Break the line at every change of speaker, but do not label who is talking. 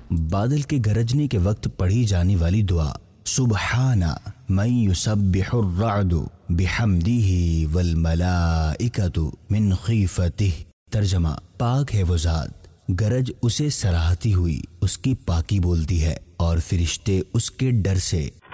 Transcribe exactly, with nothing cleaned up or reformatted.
बादल के गरजने के वक्त पढ़ी जाने वाली दुआ सुबहाना मन युसब्बिहुर रअदु बिहम्दिही वल मलाइकतु मिन खीफतिही। तर्जमा, पाक है वो ज़ात, गरज उसे सराहती हुई उसकी पाकी बोलती है और फरिश्ते उसके डर से।